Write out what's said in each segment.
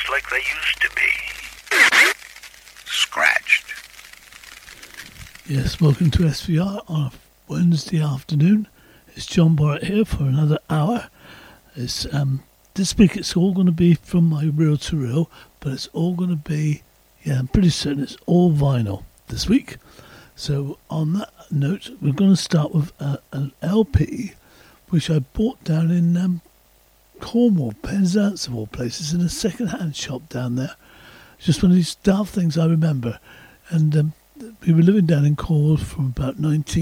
just like they used to be. Scratched. Yes, welcome to SVR on a Wednesday afternoon. It's John Borrett here for another hour. It's this week it's all going to be from my reel to reel, but it's all going to be, I'm pretty certain it's all vinyl this week. So on that note, we're going to start with an LP which I bought down in Cornwall, Penzance of all places, in a second-hand shop down there. Just one of these daft things I remember. And we were living down in Cornwall from about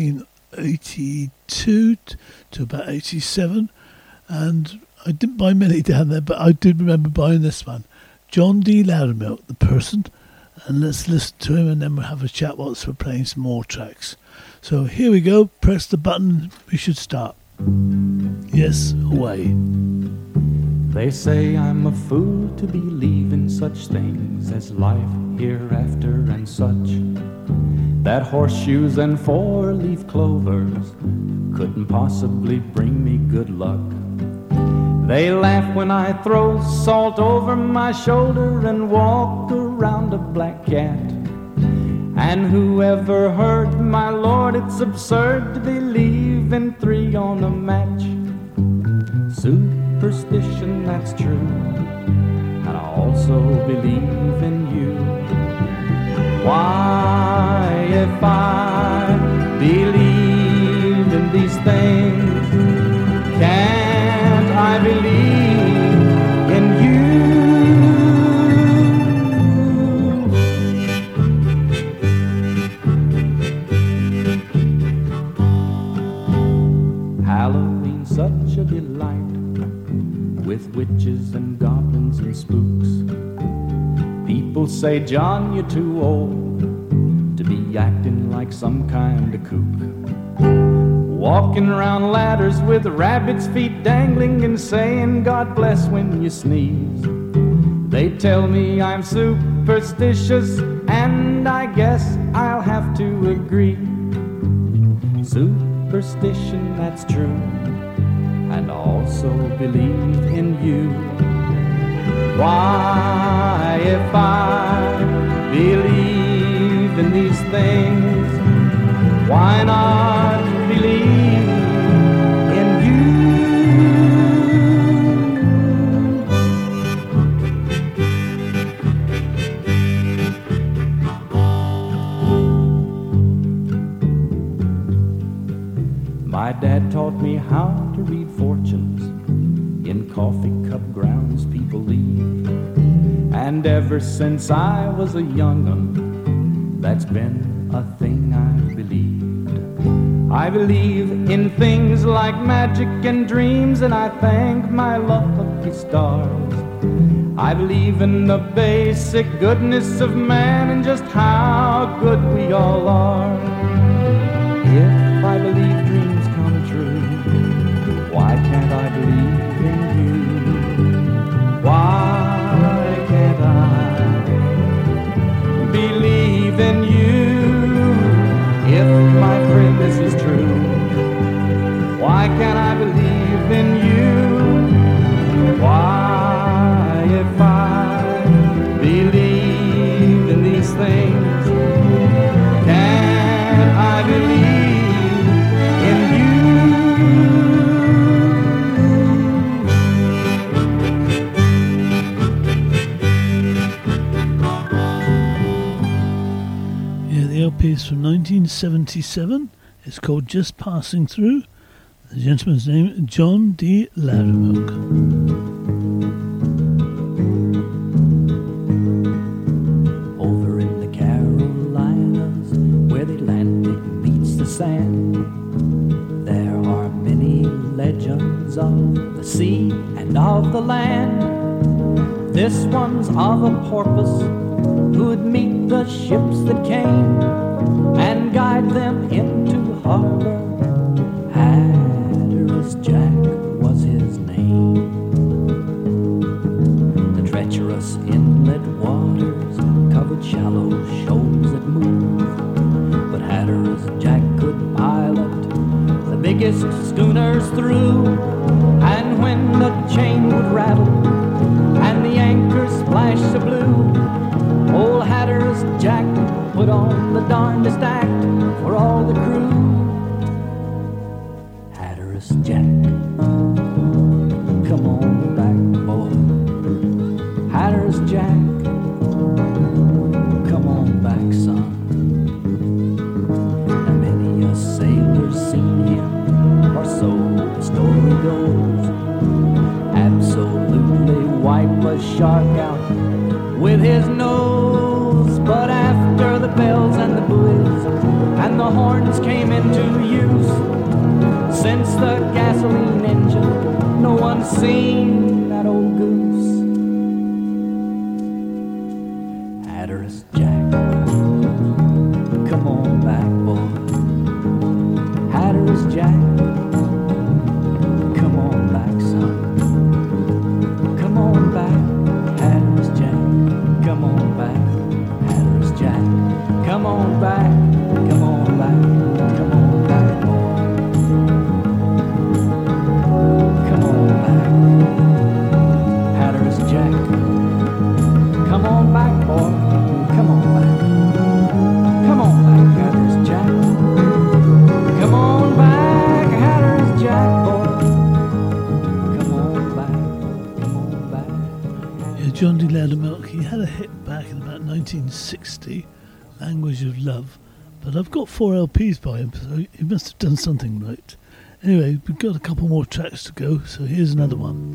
1982 to about 87, and I didn't buy many down there, but I did remember buying this one, John D. Loudermilk, the person, and let's listen to him and then we'll have a chat whilst we're playing some more tracks. So here we go, press the button, we should start. Yes, away. They say I'm a fool to believe in such things as life hereafter and such, that horseshoes and four-leaf clovers couldn't possibly bring me good luck. They laugh when I throw salt over my shoulder and walk around a black cat. And whoever heard, my lord, it's absurd to believe in three on a match. Superstition, that's true, and I also believe in you. Why, if I believe in these things, can't I believe in you? Halloween's such a delight, with witches and goblins and spooks. People say, John, you're too old to be acting like some kind of kook, walking around ladders with rabbit's feet dangling and saying God bless when you sneeze. They tell me I'm superstitious, and I guess I'll have to agree. Superstition, that's true, and also believe in you. Why, if I believe in these things, why not believe in you? My dad taught me how to read fortunes in coffee cup grounds people leave, and ever since I was a young'un, that's been a thing I've believed. I believe in things like magic and dreams, and I thank my lucky stars. I believe in the basic goodness of man and just how good we all are. If I believe dreams come true, why can't I believe in you? Why can't I believe in you? If, my friend, this is true, why can't I believe in you? Why, if I believe in these things, can't I believe in Yeah, the LP is from 1977. It's called Just Passing Through. The gentleman's name, John D. Loudermilk. Over in the Carolinas, where the Atlantic meets the sand, there are many legends of the sea and of the land. This one's of a porpoise who'd meet the ships that came and guide them into harbor. Hatteras Jack was his name. The treacherous inlet waters covered shallow shoals that move, but Hatteras Jack could pilot the biggest schooners through. And when the chain would rattle and the anchor splashed so blue. Old Hatteras Jack put on the darndest act for all the crew. Hatteras Jack, come on back, boy. Hatteras Jack, come on back, son. Now many a sailor's seen him, or so the story goes. Absolutely wipe a shark out with his nose. But after the bells and the buoys and the horns came into use, since the gasoline engine, no one's seen that old goose. Hatteras Jack, come on back, boy. Hatteras Jack, come on back, son. Come on back, Hatteras Jack. Come on back, Hatteras Jack. Come on back, come on back, come on back, boy. Come on back, Hatteras Jack. Come on back, boy. Come on back. Come on back, Hatteras Jack. Come on back, Hatteras Jack, boy. Come on back, come on back. Yeah, John D. Loudermilk, he had a hit back in about 1960, Language of Love, but I've got 4 LPs by him, so he must have done something right. Anyway, we've got a couple more tracks to go, so here's another one.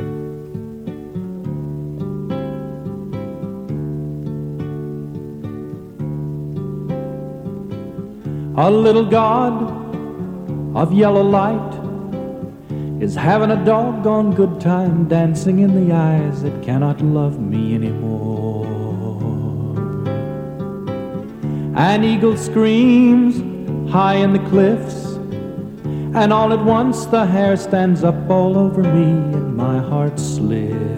A little god of yellow light is having a doggone good time dancing in the eyes that cannot love me anymore. An eagle screams high in the cliffs, and all at once the hair stands up all over me and my heart slips.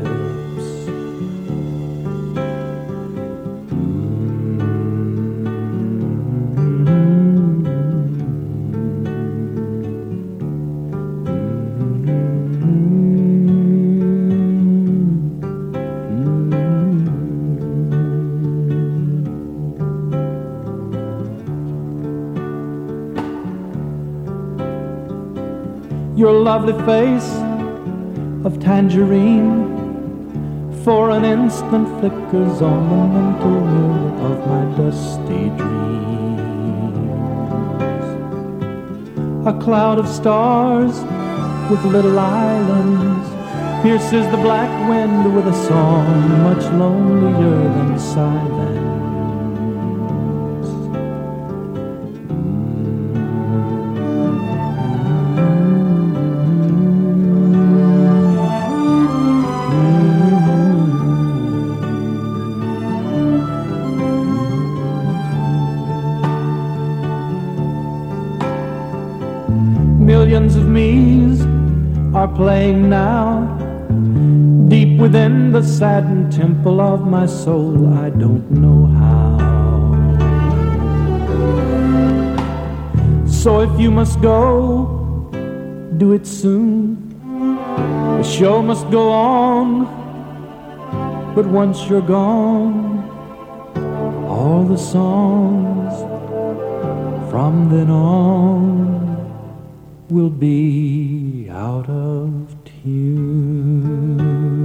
Your lovely face of tangerine for an instant flickers on the mental mirror of my dusty dreams. A cloud of stars with little islands pierces the black wind with a song much lonelier than silence. Millions of me's are playing now, deep within the saddened temple of my soul. I don't know how. So if you must go, do it soon. The show must go on, but once you're gone, all the songs from then on will be out of tune.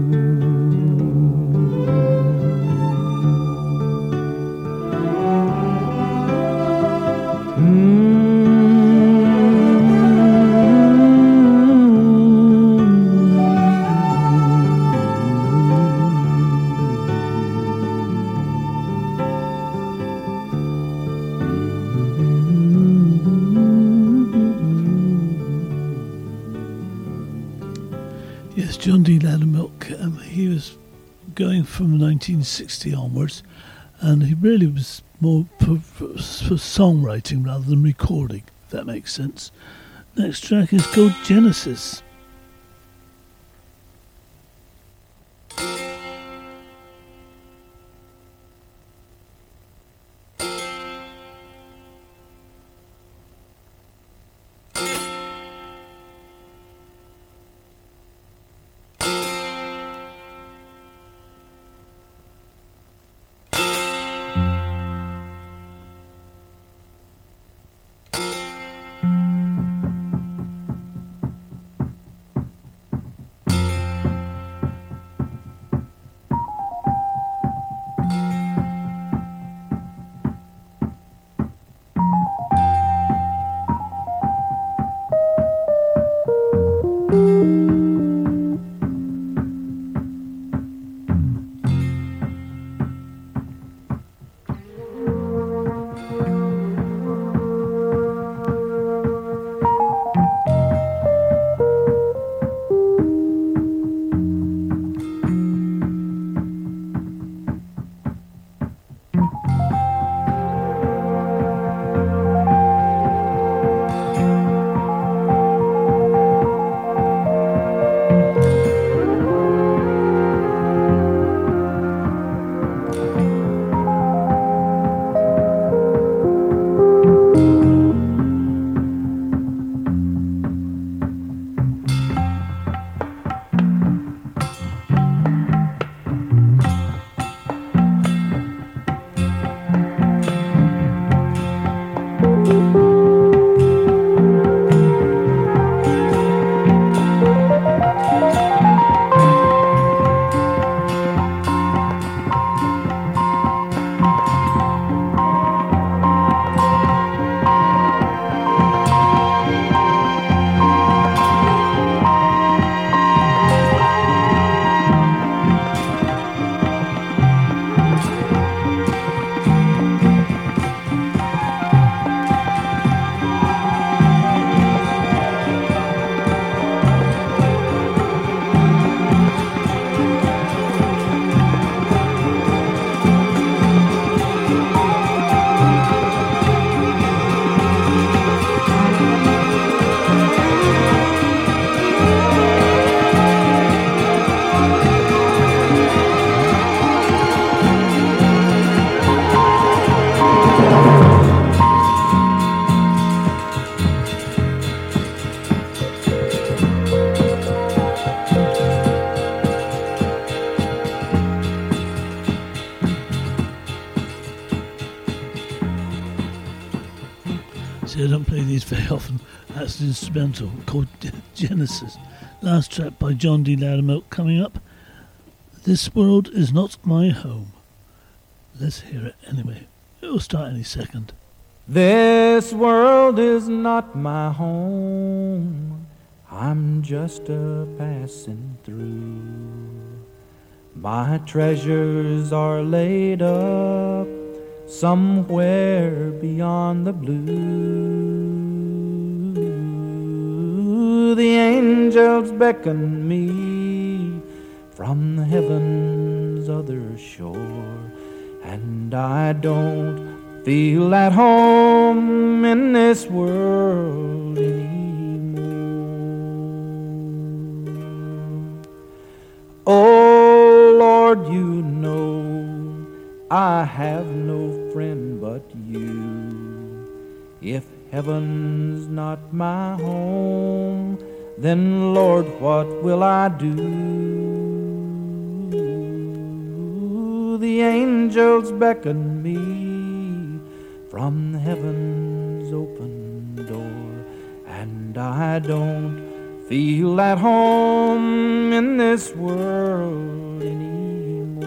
Yes, John D. Loudermilk, he was going from 1960 onwards, and he really was more for songwriting rather than recording, if that makes sense. Next track is called Genesis. See, I don't play these very often. That's an instrumental called Genesis. Last track by John D. Loudermilk coming up. This world is not my home. Let's hear it anyway. It'll start any second. This world is not my home. I'm just a passing through. My treasures are laid up somewhere beyond the blue. The angels beckon me from the heaven's other shore, and I don't feel at home in this world anymore. Oh Lord, you know I have no friend but you. If heaven's not my home, then Lord, what will I do? The angels beckon me from heaven's open door, and I don't feel at home in this world anymore.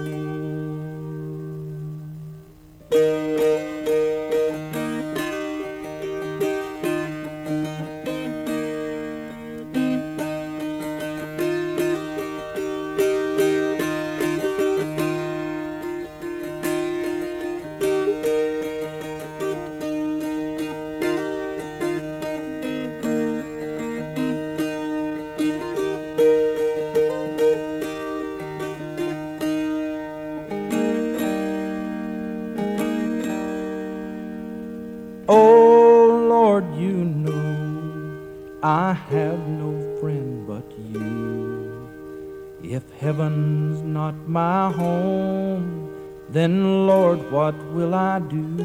I have no friend but you. If heaven's not my home, then Lord, what will I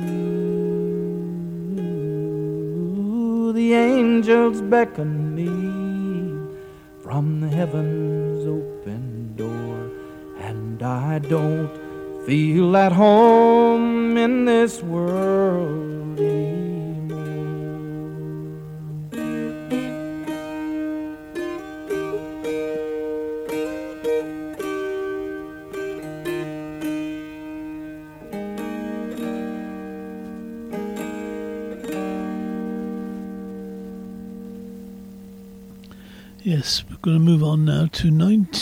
do? The angels beckon me from the heaven's open door, and I don't feel at home in this world anymore. Yes, we're going to move on now to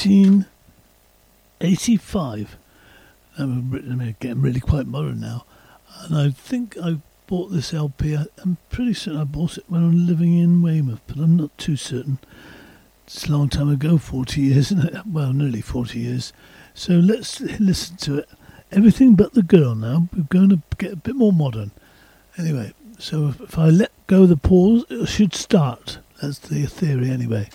1985. I'm getting really quite modern now. And I think I bought this LP. I'm pretty certain I bought it when I was living in Weymouth, but I'm not too certain. It's a long time ago, 40 years, isn't it? Well, nearly 40 years. So let's listen to it. Everything But the Girl now. We're going to get a bit more modern. Anyway, so if I let go the pause, it should start. That's the theory anyway.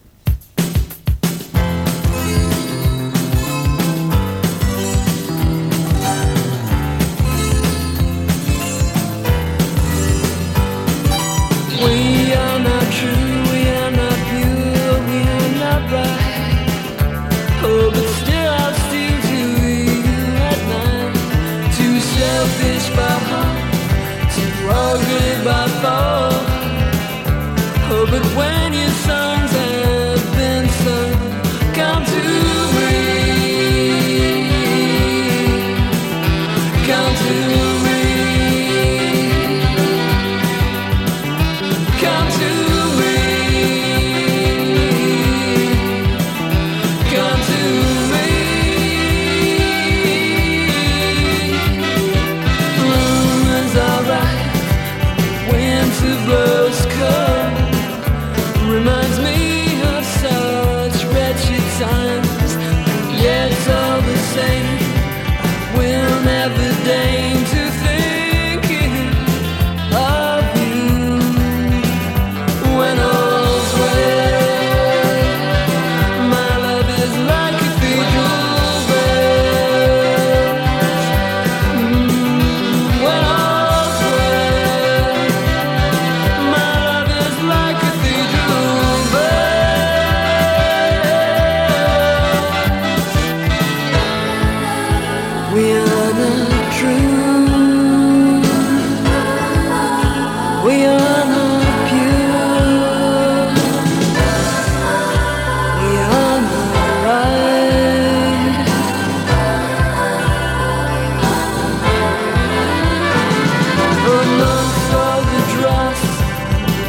We are not true, we are not pure, we are not right. Oh, but still I'll steal to you at night. Too selfish by heart, too rugged by thought. Oh, but when your songs and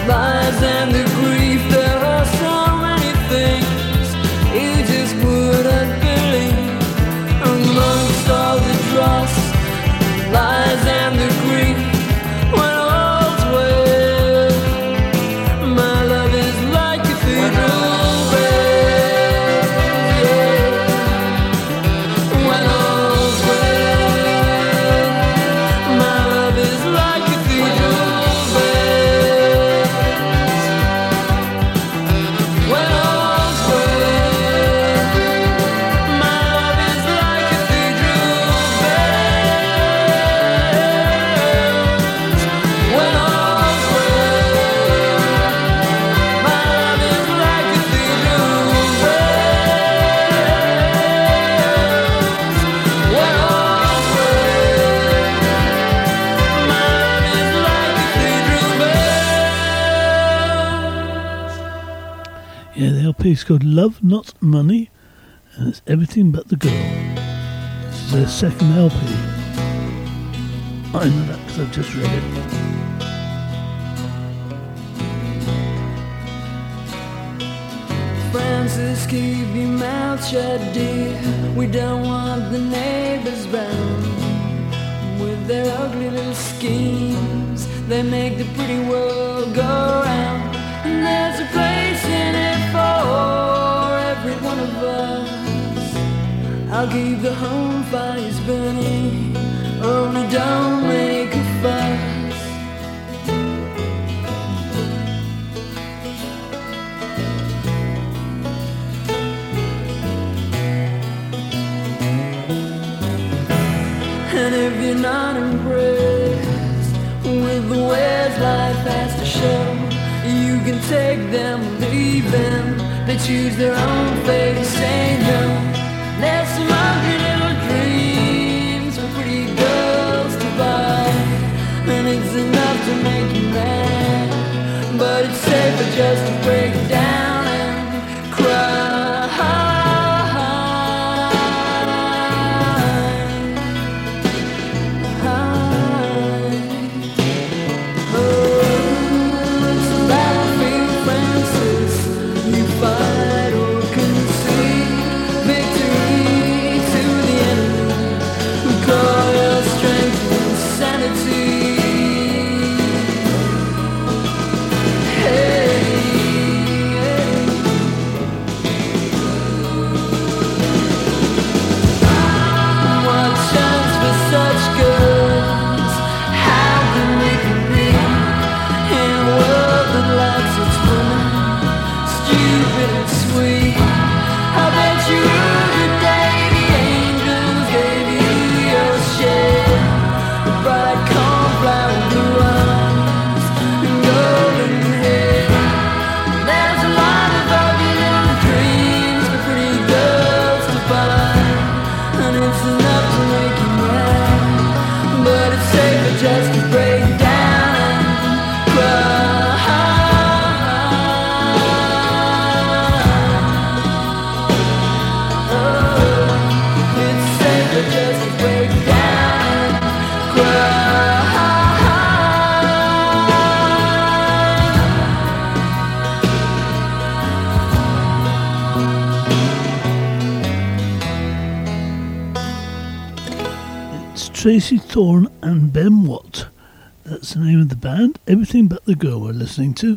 lies and the grief. There are so many things you just wouldn't believe. Amongst all the dross, lies and the grief, when all's well, my love is like cathedral bells, yeah. When all's well, my love is like cathedral bells. When all's well, my love is like cathedral bells. When all's well, my love is like cathedral bells. When all's well, my love is like cathedral bells. Yeah, the LP is called Love Not Money, and it's Everything But the Girl. This is their second LP. I know that because I've just read it. Francis, keep your mouth shut, dear. We don't want the neighbors round with their ugly little schemes. They make the pretty world go round, and there's a place in it for every one of us. I'll keep the home fires burning, only don't make a fuss. And if you're not impressed with the ways life has to show, you can take them or leave them. They choose their own fate and say no. There's some ugly little dreams for pretty girls to buy, and it's enough to make you mad, but it's safer just to break down and cry. Just to break down and cry. Oh, it's safer just to break down and It's Tracy Thorn and Ben Watt. That's the name of the band. Everything But the Girl we're listening to.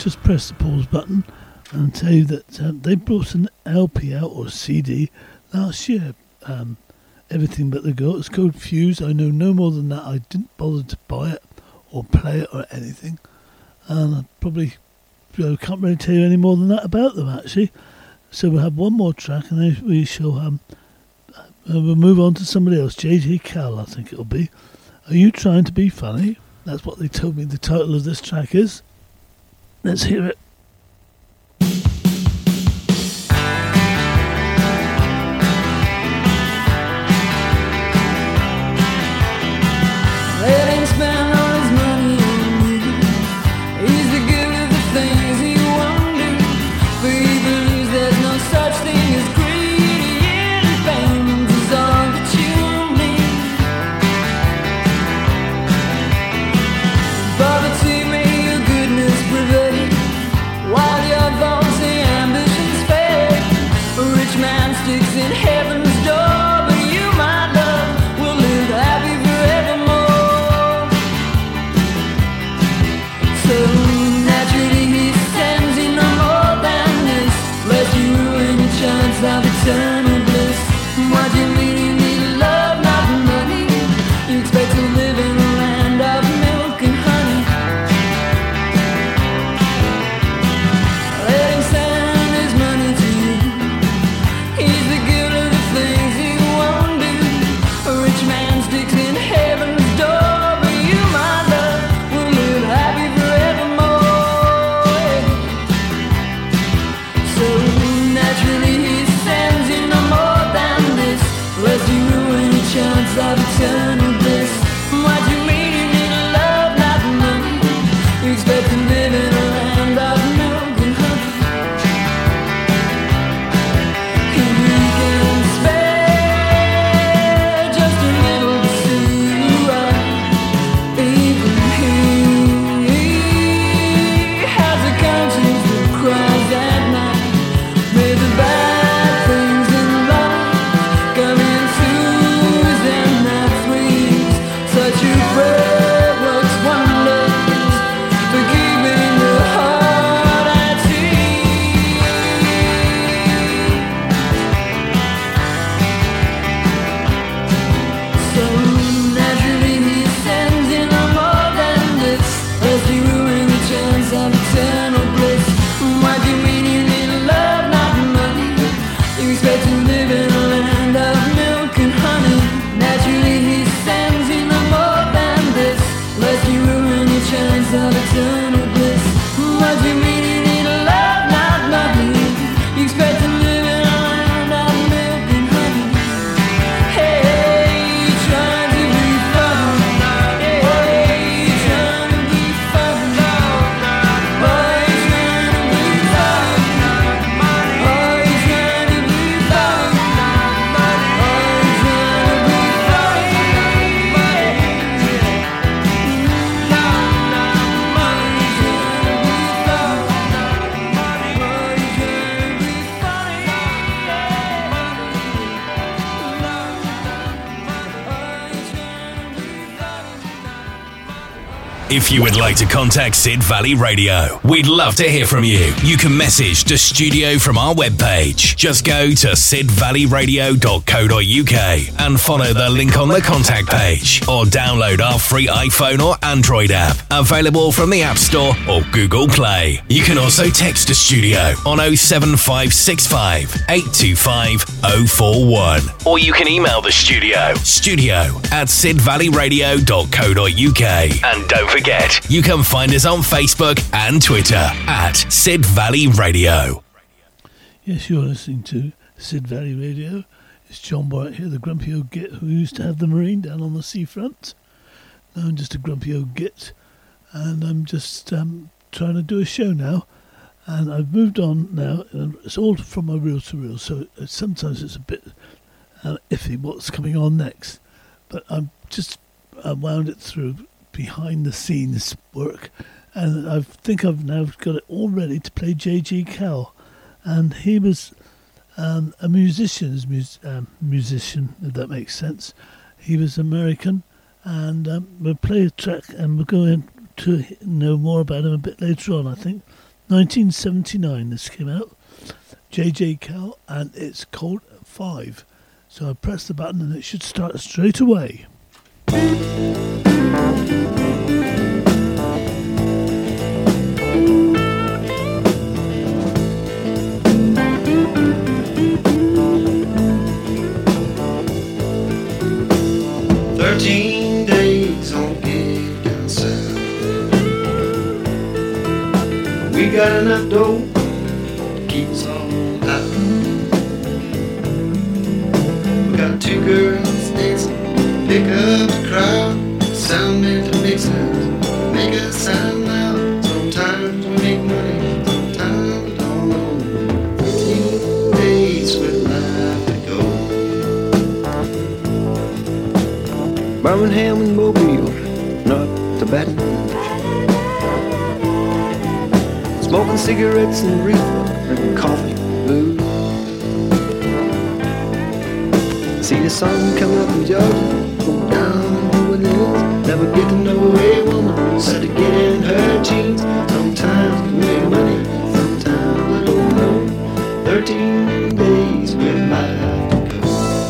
just press the pause button and tell you that they brought an LP out, or CD, last year. Everything But the Girl. It's called Fuse. I know no more than that. I didn't bother to buy it or play it or anything. And I probably can't really tell you any more than that about them, actually. So we'll have one more track and then we shall we'll move on to somebody else. J.J. Cale, I think it'll be. Are You Trying to Be Funny? That's what they told me the title of this track is. Let's hear it. Let him spend all his money on you. He's the good of the things he won't do. But he believes there's no such thing as greedy and fame is all that you need. Poverty may your goodness prevail, while your vaunting ambitions fade. A rich man sticks in heaven's door, but you, my love, will live happy forevermore. So naturally he sends you no more than this, lest you ruin your chance of eternal bliss. What do you mean you need love, not money? You expect to live in a land of milk and honey. Let him send his money to you. He's the good of the things he won't do. A rich man sticks in heaven's door, but you, my love, will live happy forevermore. So naturally he sends you no more than this, lest you ruin your chance of eternal bliss. What do you mean you need love, not money? You expect to live in a land of milk and honey. You can spare just a little to see you right. Even he has a conscience that cries at night. May the bad things in life come in twos and not threes. Such a prayer works wonders for keeping the heart at ease. So naturally he sends you no more than this, lest you ruin the chance of eternal bliss. What do you mean you need love, not money? You expect to live in a land of milk and honey. Naturally he sends you no more than this, lest you ruin your chance of eternal bliss. What do you mean you need love, not money? You expect to live in a land of milk and honey. Hey, you're trying to be funny. Hey, you're trying to be funny. Boy, you're trying to be funny. Boy, you're trying to be funny. Boy, you're trying to be If you would like to contact Sid Valley Radio, we'd love to hear from you. You can message the studio from our webpage. Just go to sidvalleyradio.co.uk and follow the link on the contact page, or download our free iPhone or Android app, available from the App Store or Google Play. You can also text the studio on 07565 825 041, or you can email the studio@sidvalleyradio.co.uk. And don't forget, you can find us on Facebook and Twitter @Sid Valley Radio. Yes, you're listening to Sid Valley Radio. It's John Barrett here, the grumpy old git who used to have the Marine down on the seafront. Now I'm just a grumpy old git, and I'm just trying to do a show now. And I've moved on now, and it's all from my reel to reel, so sometimes it's a bit iffy what's coming on next. But I'm just wound it through behind the scenes work, and I think I've now got it all ready to play J.G. Cale. And he was a musician, if that makes sense. He was American, and we'll play a track, and we'll go into know more about him a bit later on, I think. 1979 this came out. JJ Cale, and it's called 5. So I press the button and it should start straight away. 13 days on gig down south. We got enough dough to keep us all out. We got 2 girls dancing, pick up the crowd. Sound men to mix us, make us sound loud. Sometimes we make money, sometimes we don't know. 13 days with life to go. Birmingham and Mobile, not to Baton Rouge. Smoking cigarettes and reefer, drinking coffee, booze. See the sun come up in Georgia, go down in New Orleans. Never get to know a woman, start to get in her jeans. Sometimes we make money, sometimes we don't know. 13 days with life to go.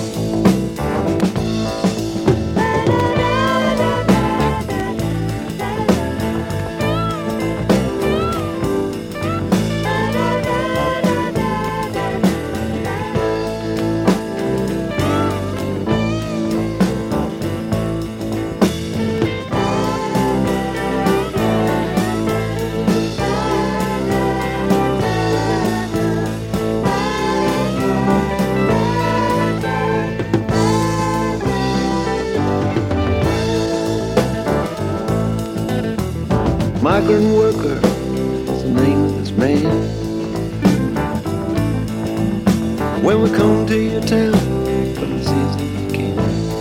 Migrant worker is the name of this man. When we come to your town for the season again.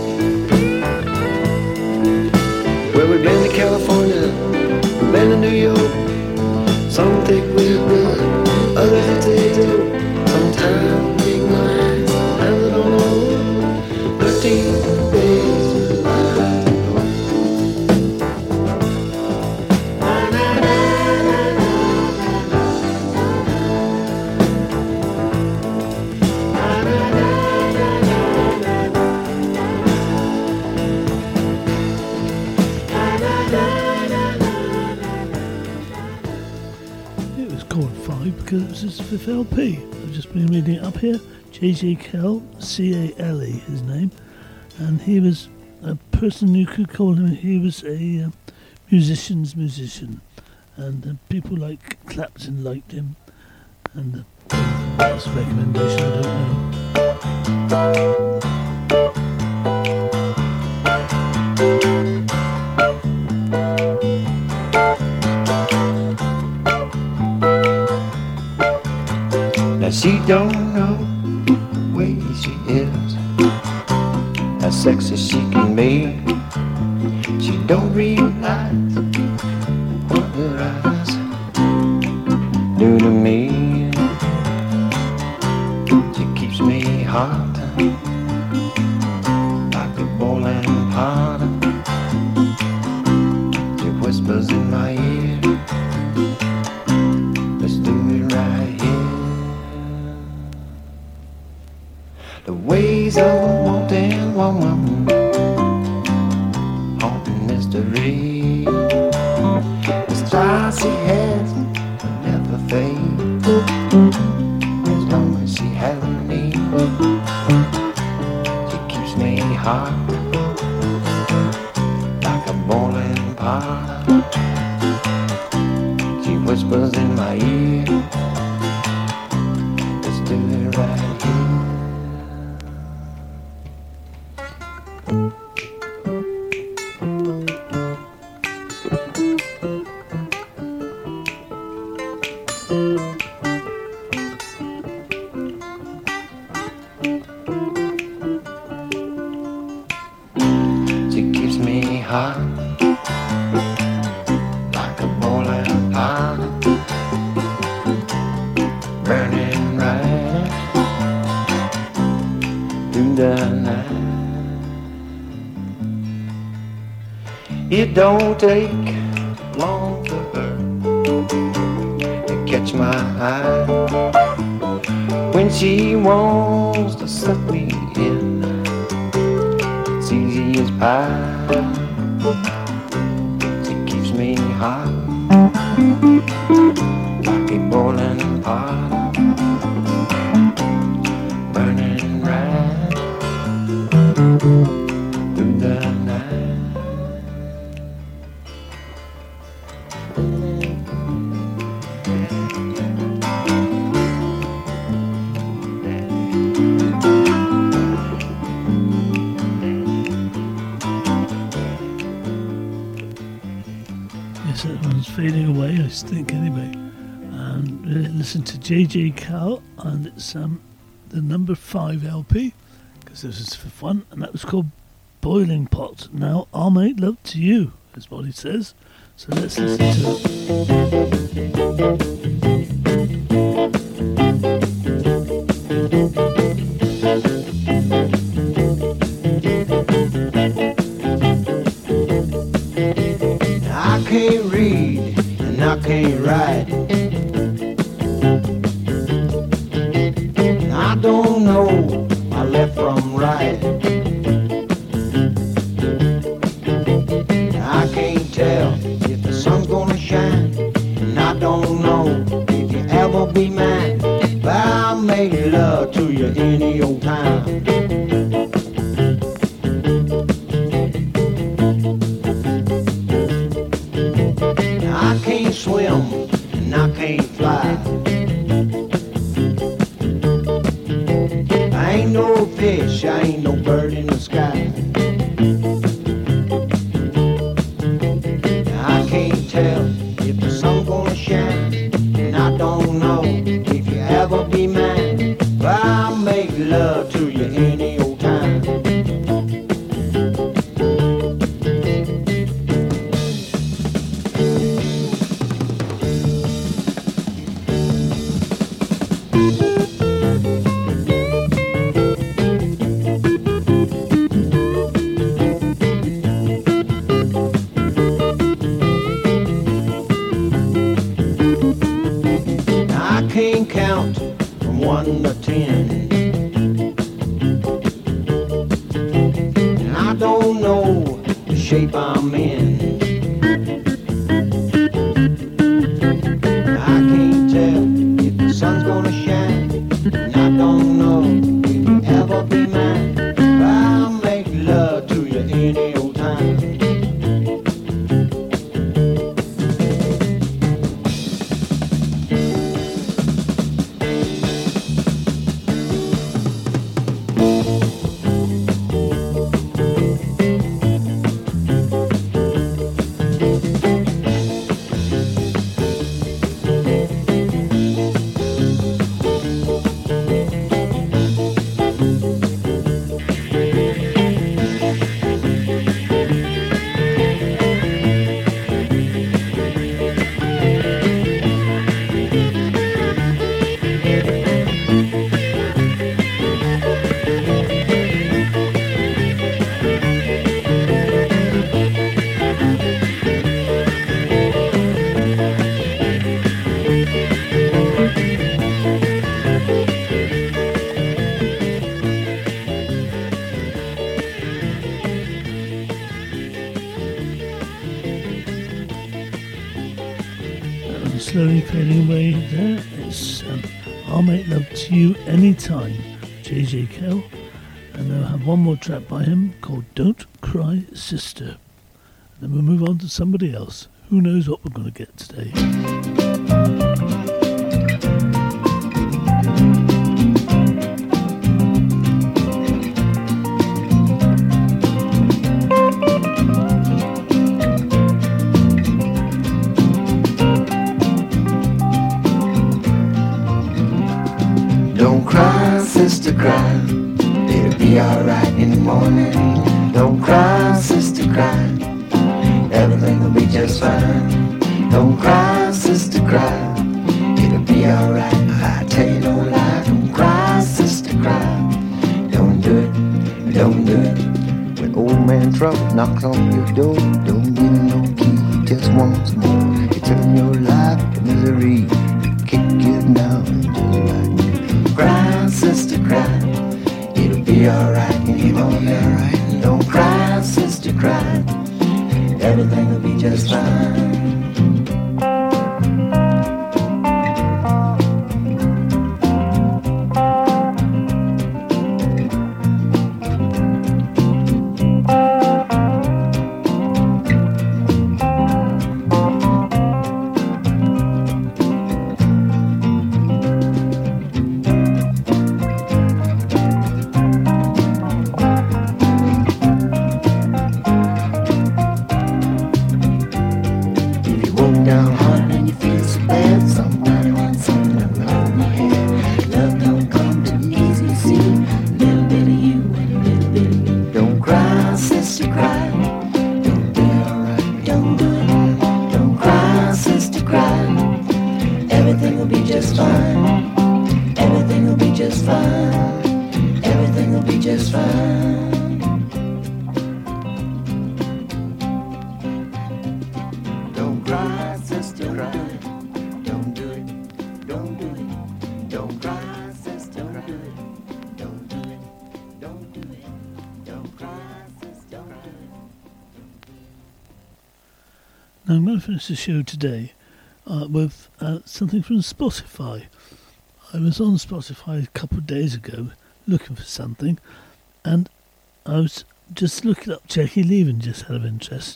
Well, we've been to California, we've been to New York. Some think we're good, others that say so. Sometimes we make money, sometimes we don't know. 13 days with life to go. Because it was his 5th LP. I've just been reading it up here. JJ Cale, C-A-L-E, his name. And he was a person you could call him, he was a musician's musician. And people like Clapton liked him. And that's a recommendation, I don't know. She don't know the way she is, as sexy she can be. She don't realize what her eyes do to me. She keeps me hot like a boiling pot. She whispers in my ear, let's do it right here. The ways of a wanting woman, haunting mystery. The stars she has will never fade, as long as she has me. She keeps me hot like a boiling pot. She whispers in my ear, let's do it right here. She keeps me hot like a boiling pot, burning right through the night. It don't take long for her to catch catch my eye. When she wants to suck me in, it's easy as pie. She keeps me hot like a boiling pot, burning right through the night. Yes, that one's fading away, I think, anyway. And listen to JJ Cale, and it's the number 5 LP, because this is for fun, and that was called Boiling Pot. Now, I'll make love to you, is what he says. So let's listen to it. I can't read and I can't write. I don't know my left from right. I can't tell if the sun's gonna shine, and I don't know if you ever be mine. But I'll make love to you any old time. I can't swim and I can't fly. I ain't no fish, I ain't no bird in the sky. I can't tell if the sun's gonna shine, and I don't know if you ever be mine. But I'll make love to you any old time. I can't count from 1 to 10, and I don't know the shape I'm in. I can't tell if the sun's gonna shine, and I don't know if you ever be mine. But I'll make love to you any old time. Slowly fading away there. It's I'll Make Love to You Anytime, JJ Cale. And I'll have one more track by him called Don't Cry Sister. Then we'll move on to somebody else. Who knows what we're going to get today. Don't cry, sister, cry. It'll be alright in the morning. Don't cry, sister, cry. Everything will be just fine. Don't cry, sister, cry. It'll be alright. I tell you no lie. Don't cry, sister, cry. Don't do it, don't do it. When old man trouble knocks on your door, don't give him no key. Just once more, you turn your life to misery. kick you now and just like you. Cry, sister, cry. It'll be alright, it'll be alright. Don't cry, sister, cry. Everything will be just fine. Now I'm going to finish the show today with something from Spotify. I was on Spotify a couple of days ago looking for something, and I was just looking up Jackie Leavin just out of interest,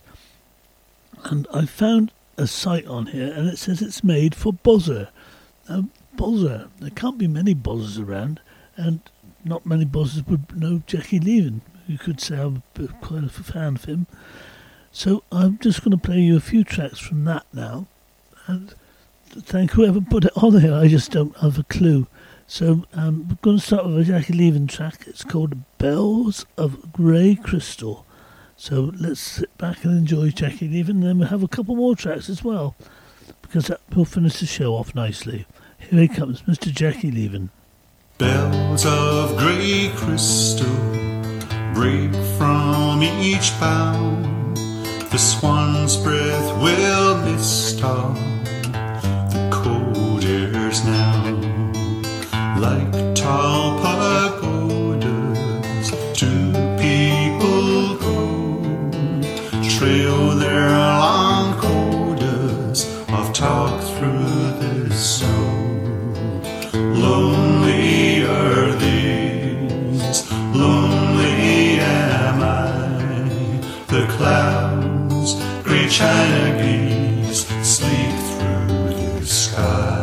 and I found a site on here, and it says it's made for Bozza. Now, Bozza, there can't be many Bozzers around, and not many Bozzers would know Jackie Leavin. You could say I'm quite a fan of him. So I'm just going to play you a few tracks from that now, and thank whoever put it on here. I just don't have a clue. So we're going to start with a Jackie Leavin track. It's called Bells of Grey Crystal. So let's sit back and enjoy Jackie Leavin, and then we'll have a couple more tracks as well, because that will finish the show off nicely. Here he comes, Mr. Jackie Leavin. Bells of grey crystal break from each bough. The swan's breath will mist off the cold airs now. Like tall pagodas, two people go, trail their long codas of talk through the snow. Lonely are these, lonely am I. The clouds, grey China geese, sleep through the sky.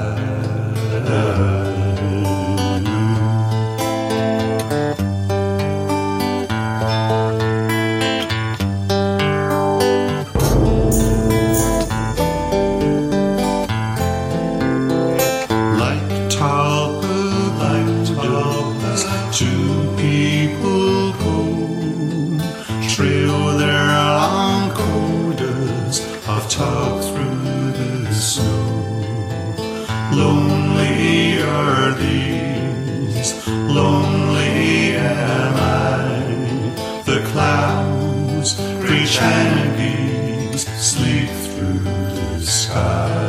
Lonely am I. The clouds, grey China geese, sleep through the sky.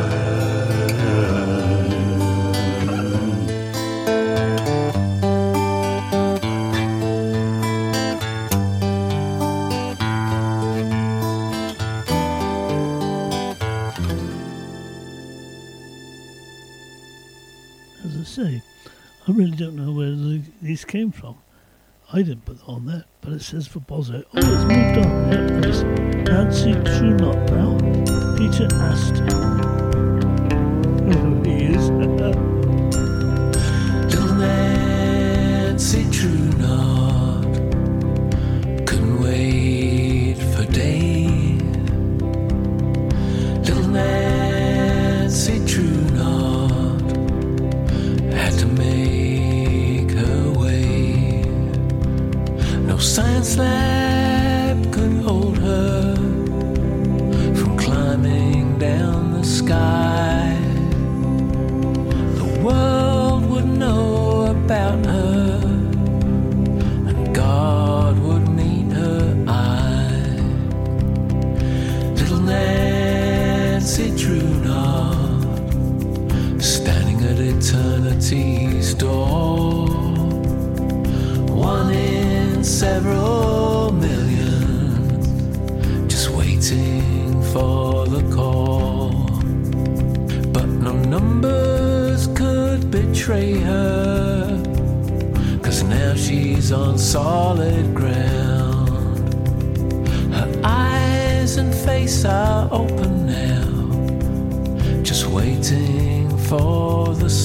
As I say, I really don't know where these came from. I didn't put them on there, but it says for Bozza. Oh, it's moved on. There it is. Nancy True Knot now. Peter Aston. Oh, he is. Little Nancy True Knot couldn't wait for day. Little Nancy True Knot had to make her way. No science lab could hold her from climbing down the sky. The world would know about her, and God would meet her eye. Little Nancy True Knot, standing million, just waiting for the call. But no numbers could betray her, 'cause now she's on solid ground. Her eyes and face are open now, just waiting for the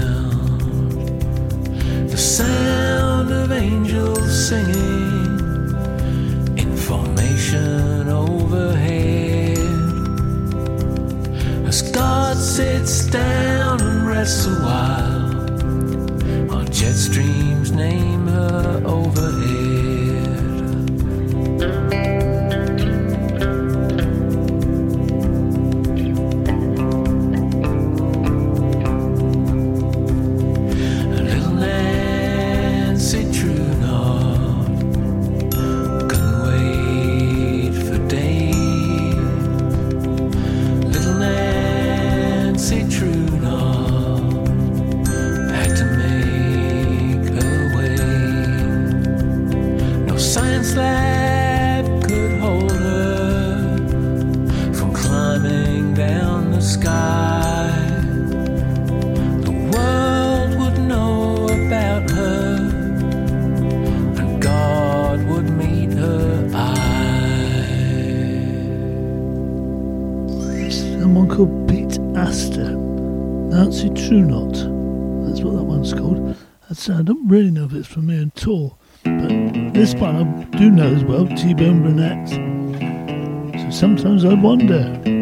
sound of angels singing in formation overhead, as God sits down and rests a while on jet streams, name her overhead. Little Nancy True North couldn't wait for Dave. Little Nancy True North had to make her way. No science lab could hold her from climbing down the sky. The world would know about her, and God would meet her eye. Someone called Pete Astor, Nancy True Knot. That's what that one's called. I don't really know if it's from me at all, but this one I do know as well, T-Bone Burnett. So sometimes I wonder.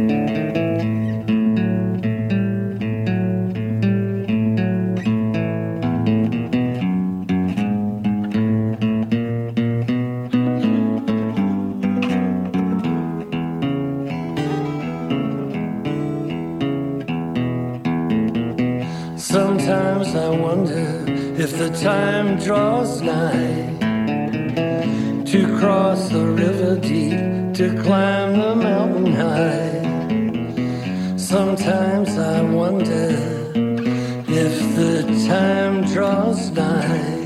Sometimes I wonder if the time draws nigh to cross the river deep, to climb the mountain high. Sometimes I wonder if the time draws nigh.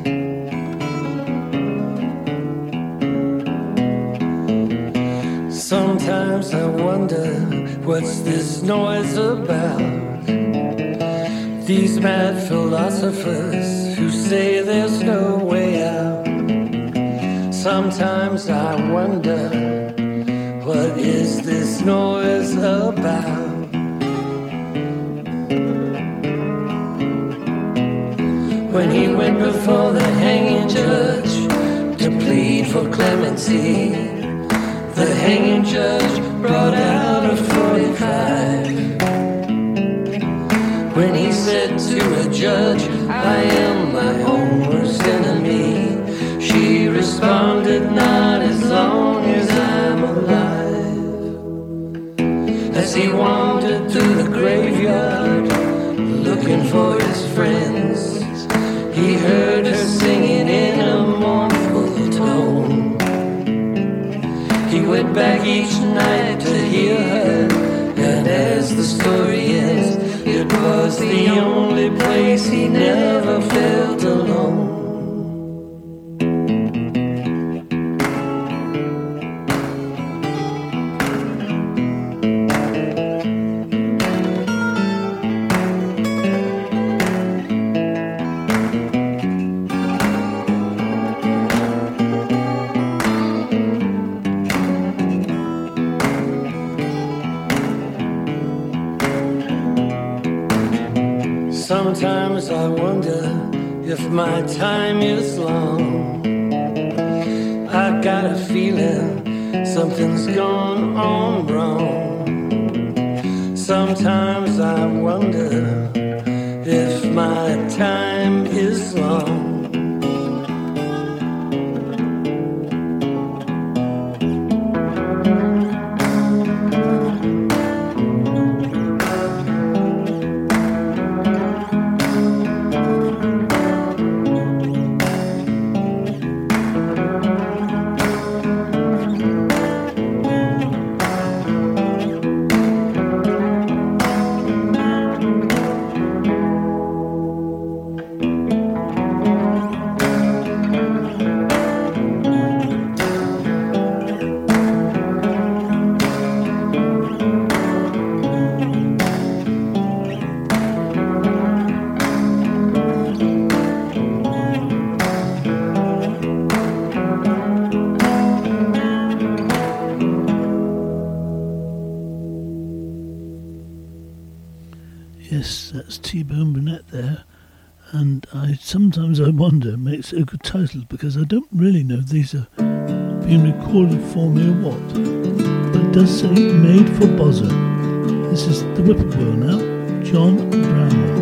Sometimes I wonder what's this noise about. These mad philosophers who say there's no way out. Sometimes I wonder, what is this noise about? When he went before the hanging judge to plead for clemency, the hanging judge brought out a 45. When he said to a judge, I am my own worst enemy, she responded, not as long as I'm alive. As he wandered through the graveyard, looking for his friends, he heard her singing in a mournful tone. He went back each night to hear her, and as the story ends, it was the only place he never felt alone. Sometimes I wonder if my time is long. I got a feeling something's gone on wrong. Sometimes I wonder if my time is long. Yes, that's T-Bone Burnett there. And sometimes I wonder, it makes it a good title, because I don't really know if these are being recorded for me or what. But it does say Made for Bozza. This is the Whippoorwill now, John Bramwell.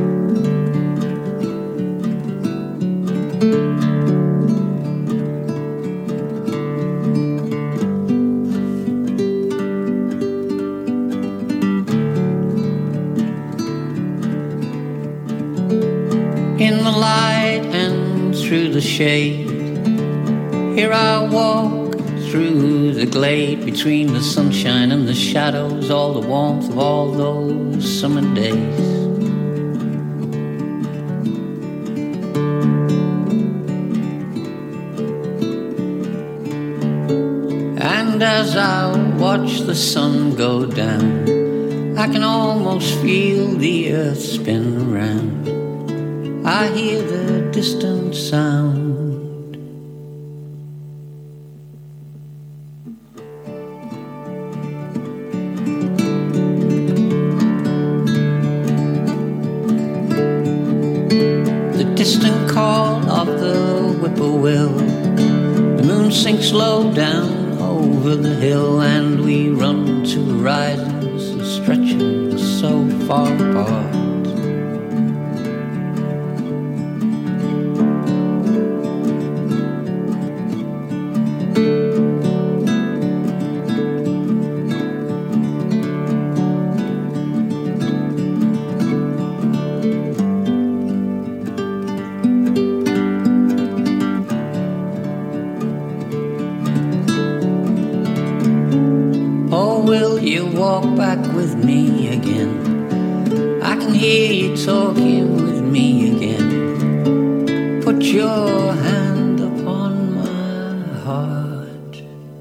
In the light and through the shade, here I walk through the glade, between the sunshine and the shadows, all the warmth of all those summer days. And as I watch the sun go down, I can almost feel the earth spin around. I hear the distant sound. The distant call of the whippoorwill. The moon sinks low down over the hill, and we run to horizons stretching so far apart. Walk back with me again. I can hear you talking with me again. Put your hand upon my heart.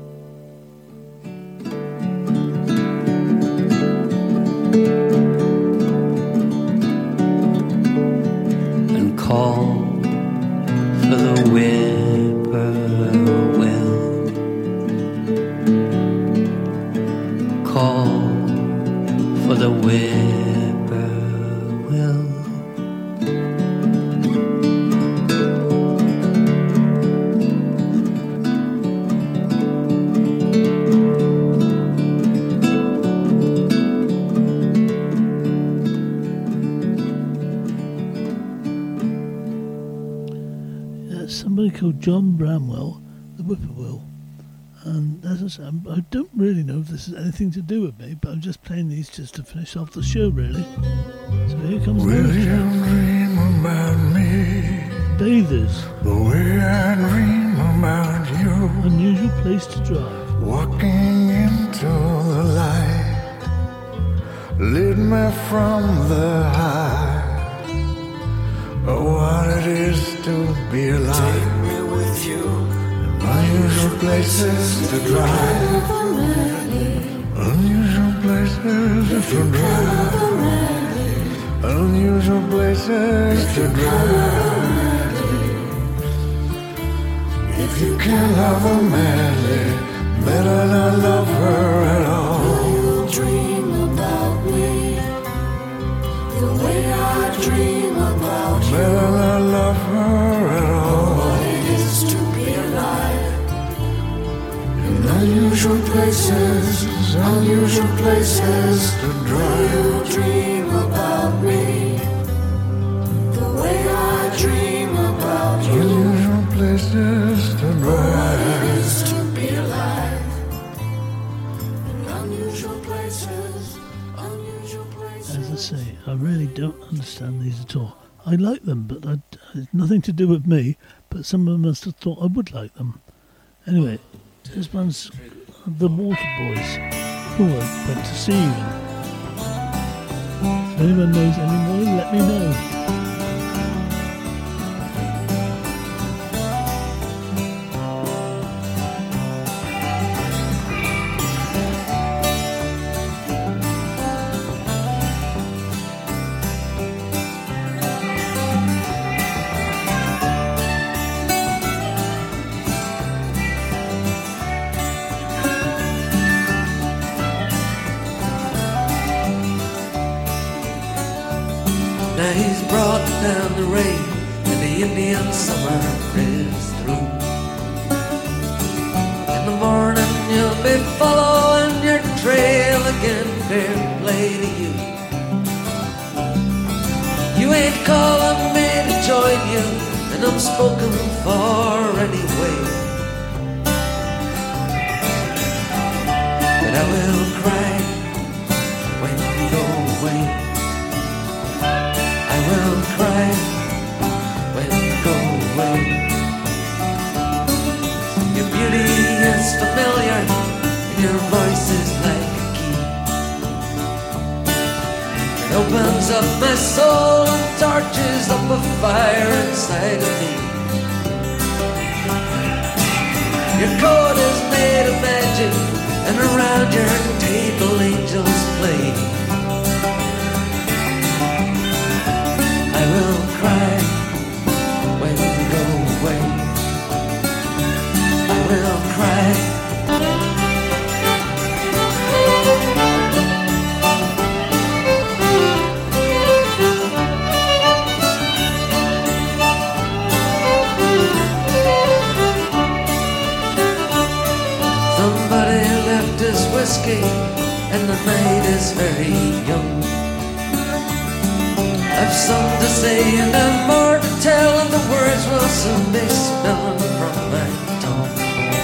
And call for the whippoorwill. Call for the whippoorwill. Somebody called John Bramwell, the Whippoorwill. And as I said, I don't really know if this has anything to do with me, but I'm just playing these just to finish off the show, really. So here comes Will you dream about me? Bathers. The way I dream about you. Unusual place to drive. Walking into the light, lead me from the high. Oh, what it is to be alive. Take me with you. Unusual places to drive. Unusual places to drive. Unusual places to drive. If you can't love her madly, better not love her at all. Will you dream about me the way I dream about you? Better not love her at all. What it is to be alive in unusual places to drive. Will you dream about me the way I dream about you? Unusual places to drive. What it is to be alive in unusual places. As I say, I really don't understand these at all. I like them, but it's nothing to do with me, but someone must have thought I would like them. Anyway, this one's the Waterboys, who I went to see them. If anyone knows any more, let me know. he's brought down the rain and the Indian summer is through. In the morning you'll be following your trail again, fair play to you. You ain't calling me to join you, and I'm spoken for anyway. But I will cry when you go away. I will cry when you go away. Your beauty is familiar, and your voice is like a key. It opens up my soul and torches up a fire inside of me. Your coat is made of magic, and around your table angels play. I will cry when you go away. I will cry. Somebody left his whiskey and the night is very young. I've some to say and I've more to tell, and the words will soon be spilling from my tongue.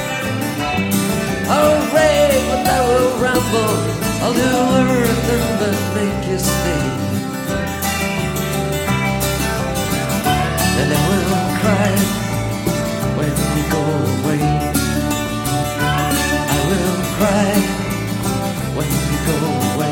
I'll rave and I will ramble, I'll do everything but make you stay. And I will cry when you go away. I will cry when you go away.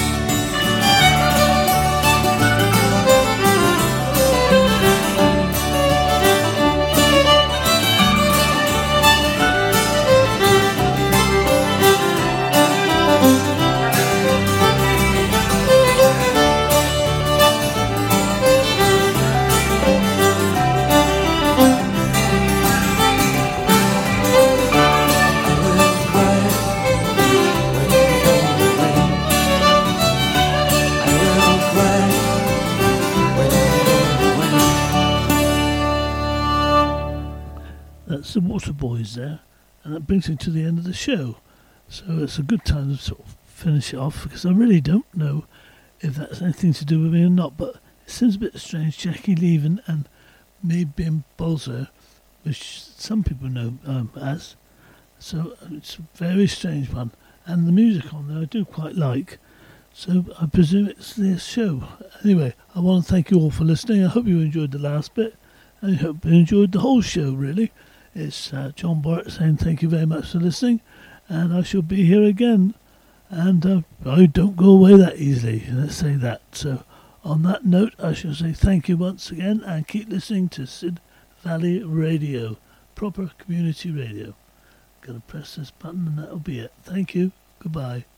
The Waterboys there, and that brings me to the end of the show. So it's a good time to sort of finish it off, because I really don't know if that's anything to do with me or not, but it seems a bit strange, Jackie leaving and me being Bolzer, which some people know as. So it's a very strange one, and the music on there I do quite like, so I presume it's this show. Anyway, I want to thank you all for listening. I hope you enjoyed the last bit, and I hope you enjoyed the whole show, really. It's John Barrett saying thank you very much for listening, and I shall be here again, and I don't go away that easily, let's say that. So on that note, I shall say thank you once again, and keep listening to Sid Valley Radio, proper community radio. Gonna press this button and that'll be it. Thank you, goodbye.